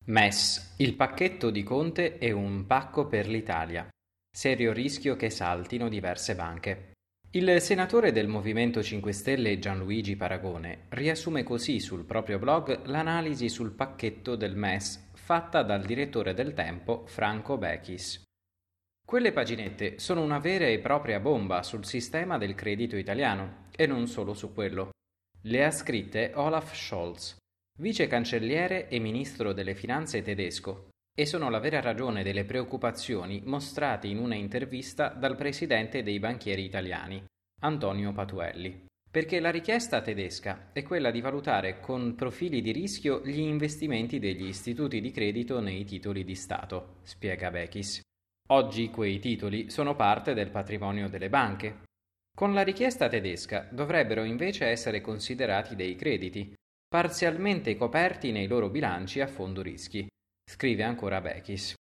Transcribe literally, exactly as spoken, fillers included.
M E S, il pacchetto di Conte è un pacco per l'Italia. Serio rischio che saltino diverse banche. Il senatore del Movimento cinque Stelle Gianluigi Paragone riassume così sul proprio blog l'analisi sul pacchetto del M E S fatta dal direttore del Tempo Franco Bechis. Quelle paginette sono una vera e propria bomba sul sistema del credito italiano e non solo su quello. Le ha scritte Olaf Scholz, vice cancelliere e ministro delle finanze tedesco, e sono la vera ragione delle preoccupazioni mostrate in una intervista dal presidente dei banchieri italiani, Antonio Patuelli. Perché la richiesta tedesca è quella di valutare con profili di rischio gli investimenti degli istituti di credito nei titoli di Stato, spiega Bechis. Oggi quei titoli sono parte del patrimonio delle banche. Con la richiesta tedesca dovrebbero invece essere considerati dei crediti, parzialmente coperti nei loro bilanci a fondo rischi, scrive ancora Bechis.